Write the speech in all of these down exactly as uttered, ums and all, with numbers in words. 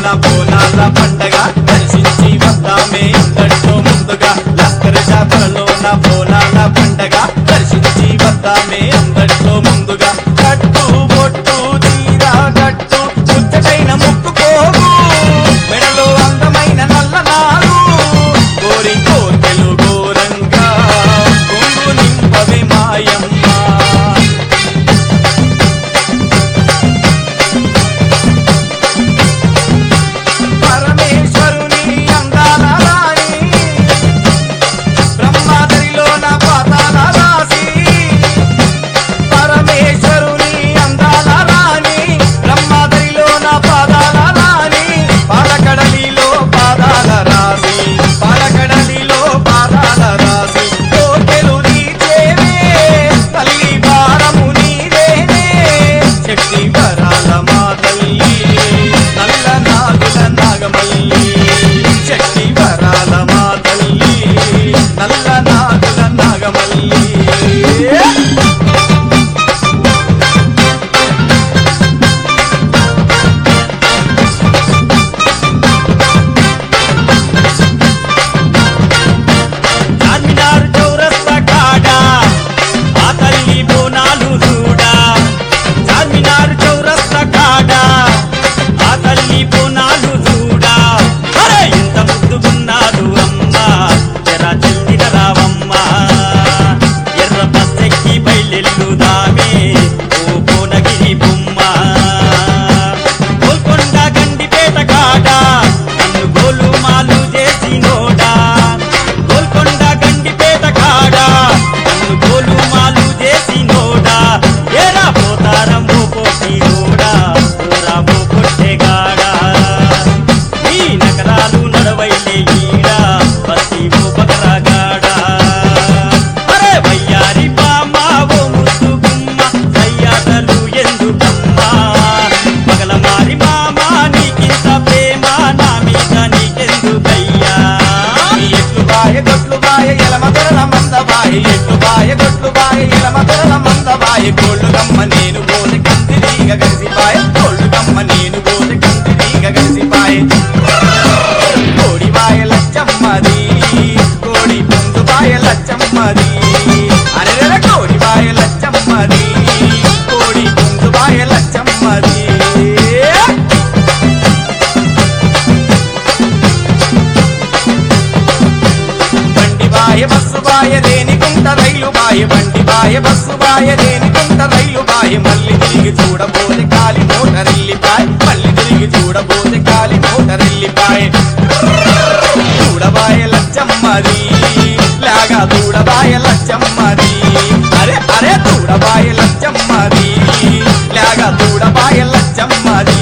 జాతరలోన బోనాల పండగ దర్శించి వద్దామే అందరితో ముందుగా లస్కర్ జాతరలోన బోనాల పండగ దర్శించి వద్దామే అందరితో ముందుగా కట్టు బొట్టు తీరా కట్టు ముచ్చటైన ముక్కుకోగు మెడలో అందమైన నల్లనారు కోరి కోర్కెలు ఘోరంగా కొంగు నింపవే మాయమ్మ కోళ్ళు గమ్మ నేను పోతే కందిరీగ గడిసిపాయ కోళ్ళు గమ్మ నేను పోతే కందిరీగ గడిసిపాయ కోడి బాయ లచ్చమ్మది కోడి పుంజు బాయ లచ్చమ్మది అరే కోడి బాయ లచ్చమ్మది కోడి పుంజు బాయ లచ్చమ్మది బండి బాయ బస్సు బాయ దేనికుంట రైలు బాయ బండి బాయ బస్సు బాయ దేనికుంట రైలు బాయ మళ్ళీ తిరిగి చూడబోతే కాలి మోటరెల్లిపాయ మళ్ళీ తిరిగి చూడబోతే కాలి మోటరెల్లిపాయ చూడబాయ లచ్చమ్మది లాగా చూడబాయ లచ్చమ్మది అరే అరే చూడబాయ లచ్చమ్మది లాగా చూడబాయ లచ్చమ్మది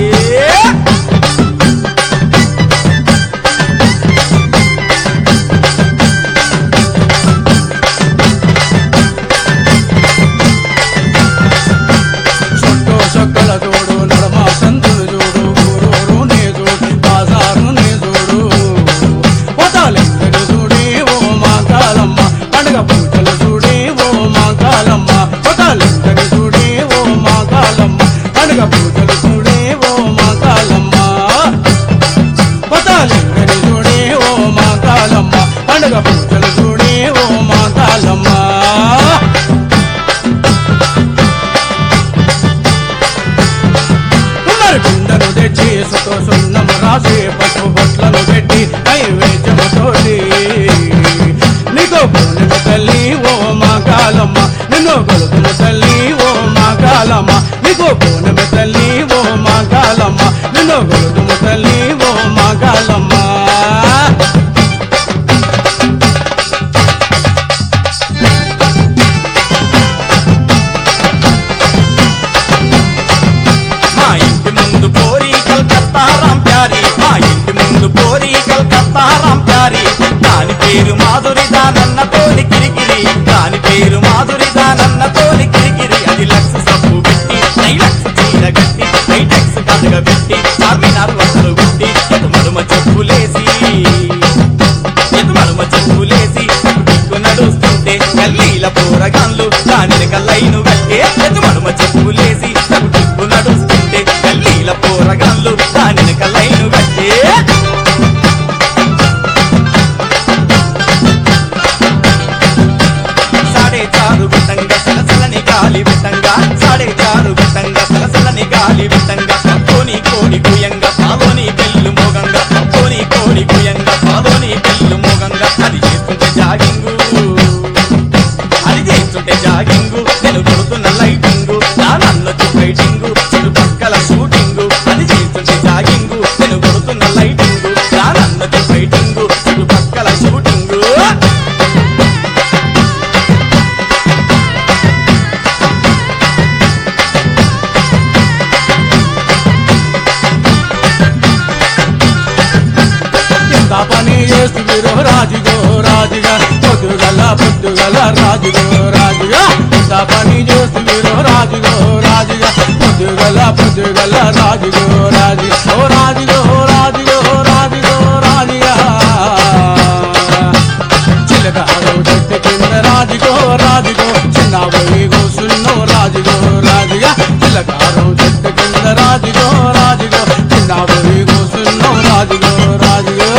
సున్నము రాసి పట్టు బొట్లను పెట్టి నైవేద్యముతోటి నీకో పూర్ణిమ తల్లి ఓ మా కాలమ్మ నిన్ను కొలుతున్న తల్లి ఓ మా కాలమ్మ నీకో పూర్ణిమ తల్లి ఓ మా కాలమ్మ నిన్ను కొలుతున్న తల్లి ఓ మా కాలమ్మ దాని పేరు మాధురి దానన్న తోలి కిరికిరి దాని పేరు మాధురి దానన్న తోలి కిరికిరి అది లక్ష సబ్బు పెట్టి నై లక్ష చీర గట్టి నైటెక్స్ కథగ పెట్టి చార్మినార్ వసలు గుట్టి ఎదు మరుమ చెప్పులేసి ఎదు మరుమ చెప్పులేసి దిక్కు నడుస్తుంటే గల్లీల పోరగాన్లు దాని కల్లైను గట్టే ఎదు మరుమ చెప్పులేసి దిక్కు నడుస్తుంటే గల్లీల పోరగాన్లు దాని కల్లైను చేస్తురో రాజుగో రాజుగా పొద్దుగల పొద్దుగల రాజుగో రాజుగా ఎంత పని చేస్తురో రాజుగో రాజుగా పొద్దుగల పొద్దుగల రాజుగో రాజు ఓ రాజుగో రాజుగో రాజుగో రాజుగా చిలకారు చెట్టు కింద రాజుగో రాజుగో చిన్న పోయి కూసున్నో రాజుగో రాజుగా చిలకారు చెట్టు కింద రాజుగో రాజుగో చిన్న పోయి కూసున్నో రాజుగో రాజుగో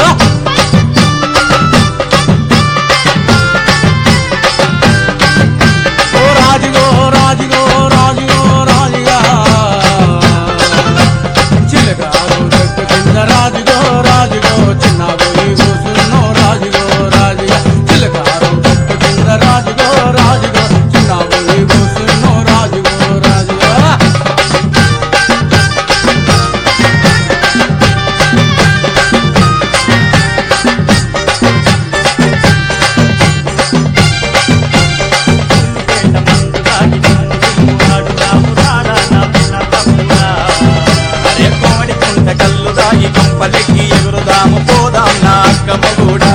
ఓ రాజుగో రాజుగో రాజుగో రాజుగా చిలకారు చెట్టు కింద రాజుగో రాజుగో చిన్న పోయి కూసున్నో రాజుగో రాజుగా చిలకారు చెట్టు కింద రాజుగో రాజుగో చిన్న పోయి కూసున్నో రాజుగో రాజుగా అరే కోడి కుంట కల్లు దాగి కొంపలెక్కి ఎగురుదాము పోదాం నా అక్కమ్మ కూడా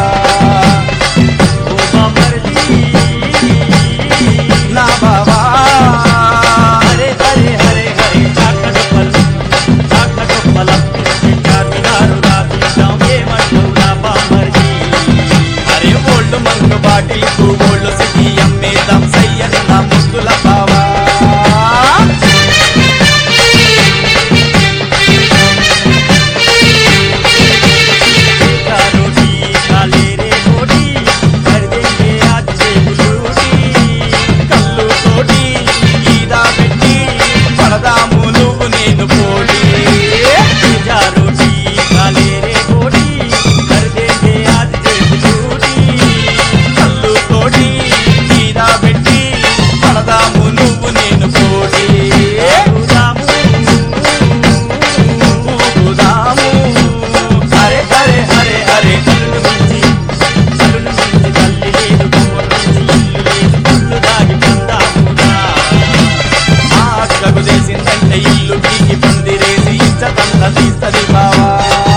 నా బావా హరే హరే హరే హరే చాకడపల్లి చాకడపల్లి చార్మినారు రాసిద్దాం ఏమంటావు నా బామర్ది అరే ఓల్డ్ మందు బాటిల్కు ఓల్డ్ సిటీ అమ్మేద్దాం సయ్యని నా ముద్దుల బావా ఇల్లు పీకి పందిరేసి ఇచ్చతంత తీస్తది బావా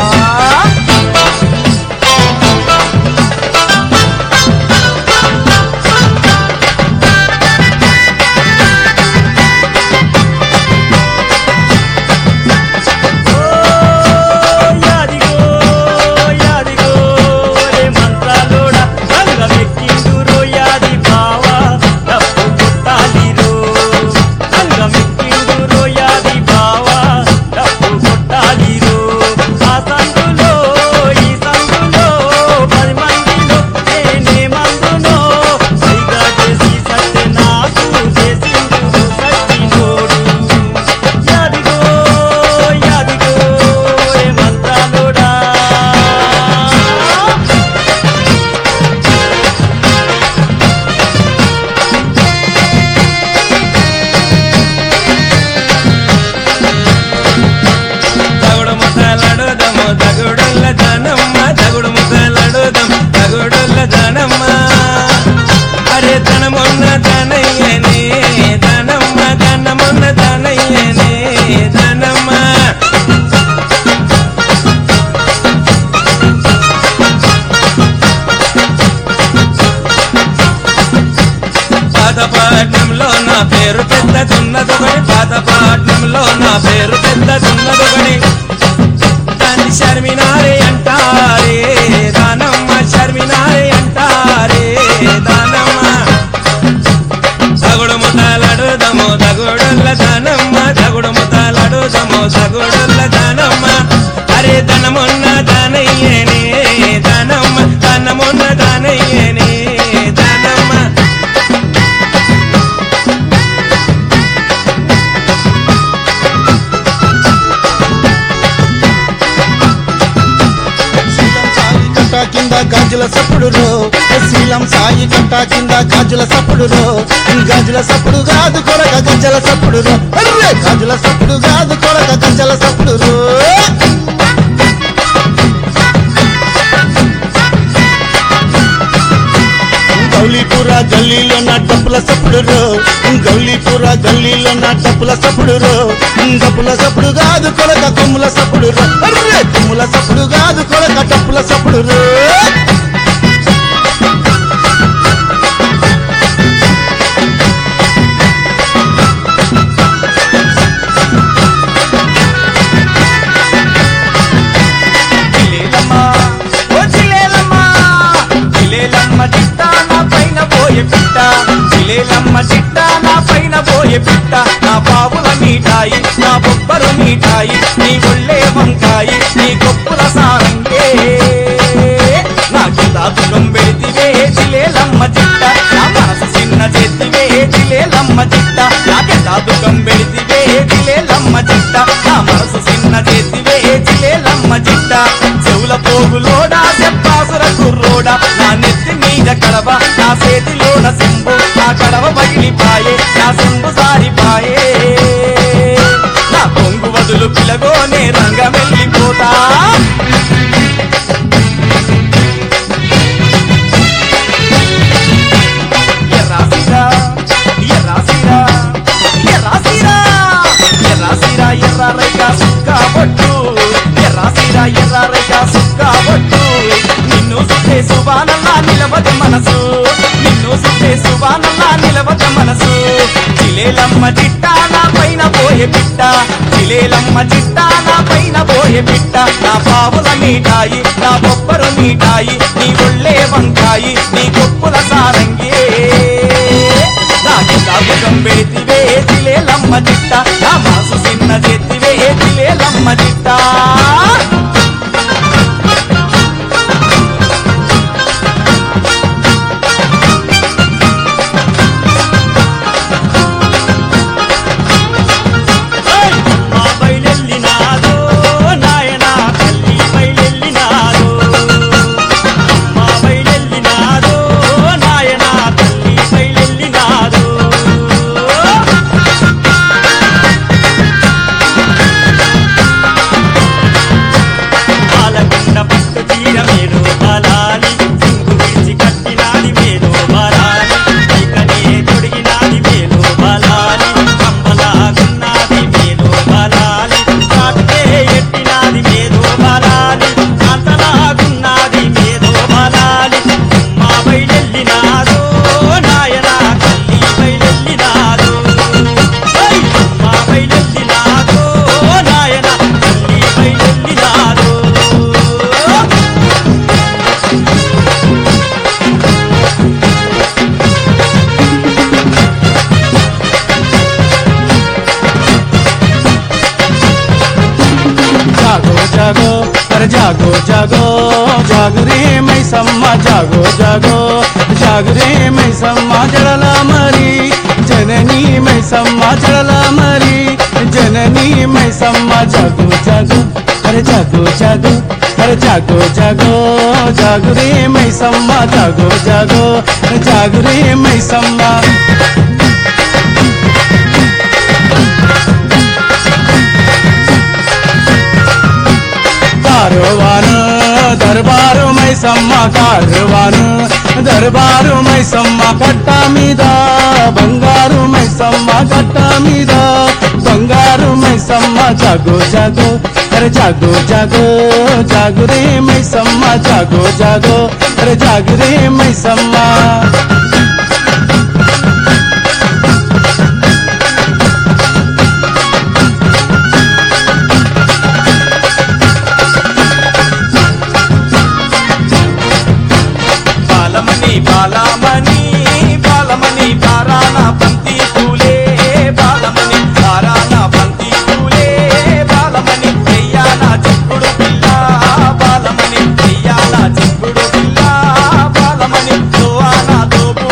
పాతపట్నంలో నా పేరు పెద్దదున్నదొకటి పాతపట్నంలో నా పేరు పెద్దదున్నదొకటి దాన్ని షర్మినారే అంటారే దానమ్మ షర్మినారే అంటారే దానమ్మ తగుడు ముతాలడుదము తగుడుల్ల దానమ్మ తగుడు ముతాలడుదము తగుడుల్ల దానమ్మ అరే ధనమున్న దానయ్యేనే దానమ్మ ధనమున్న దానయ్యేనే దానమ్మ కింద గాజుల సప్పుడు రో శీలం సాయి కట్ట కింద గాజుల సప్పుడు రో గాజుల సప్పుడు కాదు కొరక గజ్జల సప్పుడు రో అర్రే గాజుల సప్పుడు కాదు కొరక గజ్జల సప్పుడు రో గౌలీపుర జల్ గల్లీలో నా డప్పుల సప్పుడు రో గౌలీపుర గల్లీలో నా డప్పుల సప్పుడు రో డప్పుల సప్పుడు కాదు కొలక కొమ్ముల సప్పుడు రో అర్రే కొమ్ముల సప్పుడు కాదు కొలక డప్పుల సప్పుడు రో జిలేలమ్మ చిట్ట నా పైన పోయే పిట్ట నా బాబుల మీఠాయి నా బొబ్బరు మీఠాయి నీ ఒళ్ళే వంకాయి నీ గొప్పల సారంగే నా కితాబుకం పెడితివే జిలేలమ్మ చిట్ట నా మనసు చిన్న చేతివే జిలేలమ్మ చిట్ట నా కితాబుకం పెడితివే జిలేలమ్మ చిట్ట నా మనసు చిన్న చేతివే జిలేలమ్మ చిట్ట చెవుల పోగులోడా చెప్పాసుర కుర్రోడా నా నెత్తి మీద కడవ నా చేతిలోన సింబు నా కడవ పగిలిపాయే నా సింబు సారిపాయే నా కొంగు వదులు పిలగోనే రంగమెల్లిపోతా ఎర్రాసిరా ఎర్రాసిరా ఎర్రాసిరా ఎర్రాసిరా ఎర్రారైగా సుక్కా బొట్టు ఎర్రాసిరా ఎర్రారైగా సుక్కా బొట్టు నిన్ను సుఖే సుబానల్లా నిలవదు మనసు నిన్ను సుఖే సుబానల్లా నిలవదు మనసు జిలేలమ్మ చిట్ట నా పైన పోయే పిట్ట జిలేలమ్మ చిట్ట నా పైన పోయే పిట్ట నా బావుల మీఠాయి నా బొబ్బరు మీఠాయి నీ ఒళ్ళే వంకాయి నీ గొప్పల సారంగే నాకి కాపుకం పెడితివే జిలేలమ్మ చిట్ట నా మాసు చిన్న చేతివే జిలేలమ్మ చిట్ట जागो अरे जागो जागो जाग रे मैसम्मा जागो जागो जाग रे मैसम्मा जड़ला मरी जननी मैसम्मा जड़ला मरी जननी मैसम्मा जागो जागो अरे जागो जागो अरे जागो जागो जाग रे मैसम्मा जागो जागो जाग रे मैसम्मा कारवान दरबार मैसम्मा कारवान दरबार मैसम्मा कट्टा मीद बंगारू मैसम्मा कट्टा मीद बंगारू मैसम्मा जागो जागो अरे जागो जागो जाग रे मैसम्मा जागो जागो अरे जाग रे मैसम्मा బాలమణి బాలమణి బారాన బంతి పూలే బాలమణి బారాన బంతి పూలే బాలమణి చెయ్యాల చెప్పుడు పిల్ల బాలమణి చెయ్యాల చెప్పుడు పిల్ల బాలమణి దోవాన దోపు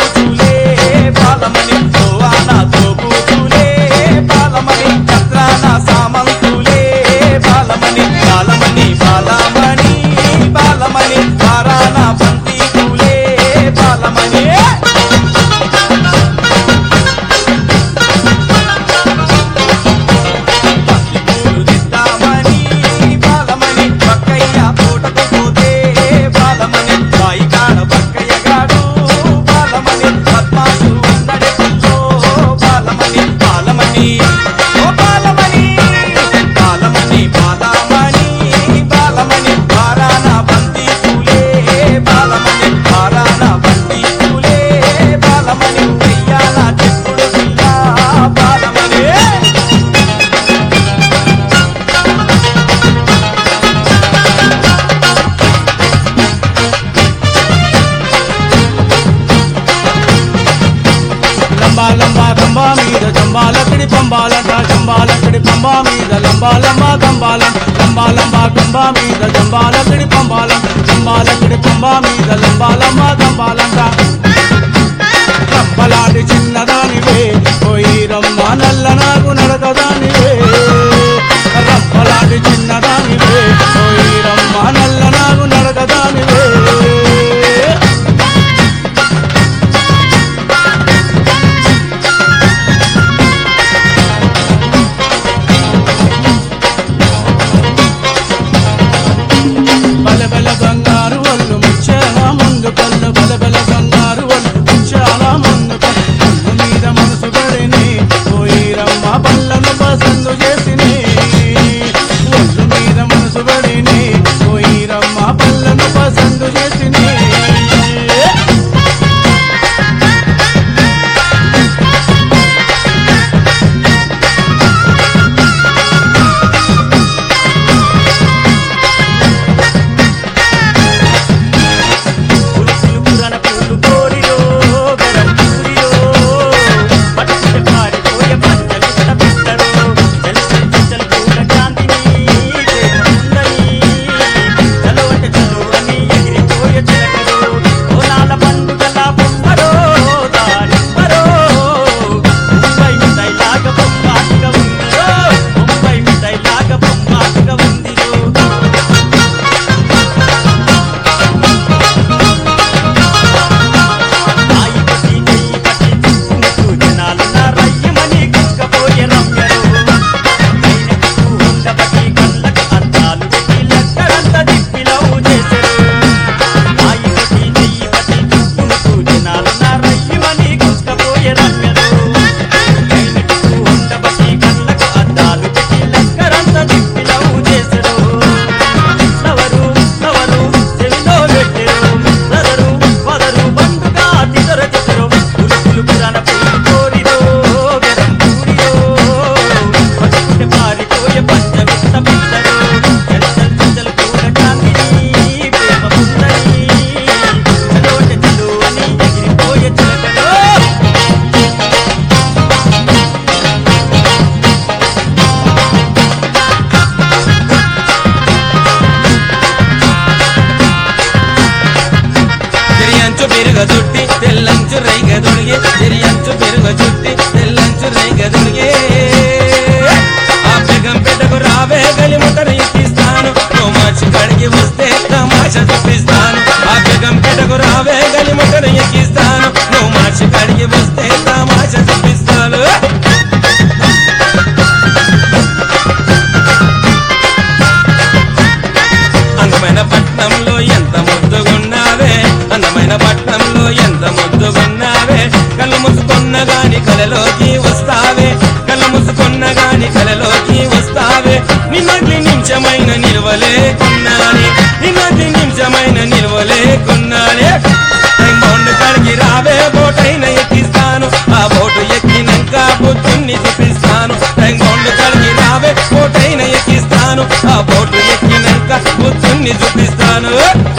మళ్ళీ కలలోకి వస్తావే నిన్నటి నిమిషమైన నిలవలేకున్నానే నిన్నటి నిమిషమైన నిలవలేకున్నానే టైం బౌండ్ కాడికి రావే బోటైన ఎక్కిస్తాను ఆ బోటు ఎక్కినాక బుద్ధుణ్ణి చూపిస్తాను టైం బౌండ్ కాడికి రావే బోటైన ఎక్కిస్తాను ఆ బోటు ఎక్కినాక బుద్ధుణ్ణి చూపిస్తాను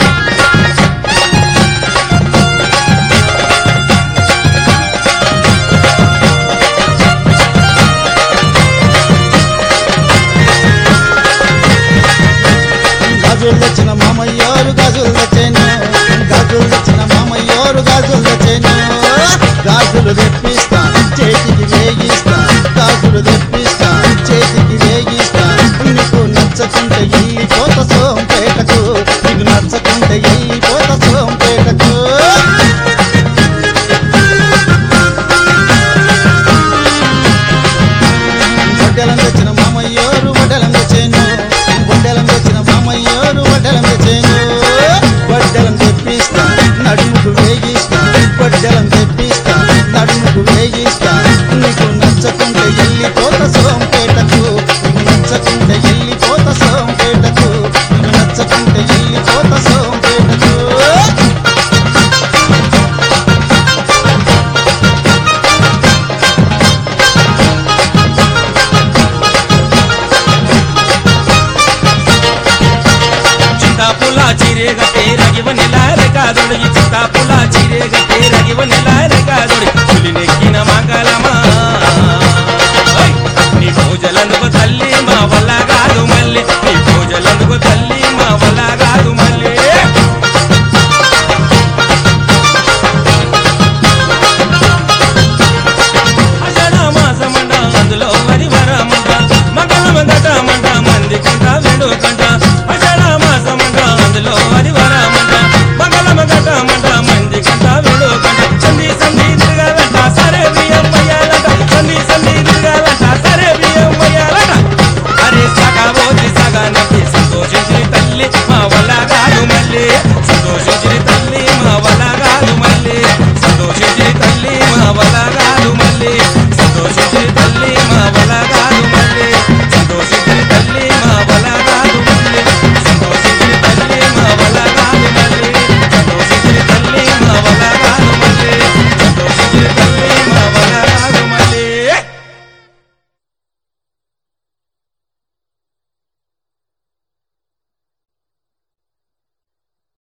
గాజులు తెచ్చిన మామయ్యోరు గాజులు తెచ్చాను గాజులు తెచ్చిన మామయ్యోరు గాజులు తెచ్చాను గాజులు తెప్పిస్తా చేతికి వేగిస్తా గాజులు తెప్పిస్తా చేతికి వేగిస్తా నీకు నచ్చకుంటే వెళ్ళిపోత సోంపేటకు నీకు నచ్చకుంటే వెళ్ళిపోత సోంపేటకు వడ్డెలం తెచ్చిన మామయ్యోరు వడ్డెలం తెచ్చాను వడ్డెలం తెచ్చిన మామయ్యోరు వడ్డెలం తెచ్చాను వడ్డెలం తెప్పిస్తా నడుముకు వేగిస్తా వడ్డెలం తెప్పిస్తా నడుముకు వేగిస్తా నీకు నచ్చకుంటే వెళ్ళిపోత సోంపేటకు నీకు నచ్చకుంటే వెళ్ళిపోత సోంపేటకు నీకు నచ్చకుంటే వెళ్ళిపోత సోంపేటకు ಚಿತ್ತಾಪುಲ ಚಿರೆಗಟ್ಟೆ ರಗಿವನೆಲ್ಲ ರೆಕಾದೊಳಗಿ ಚಿತ್ತಾಪುಲ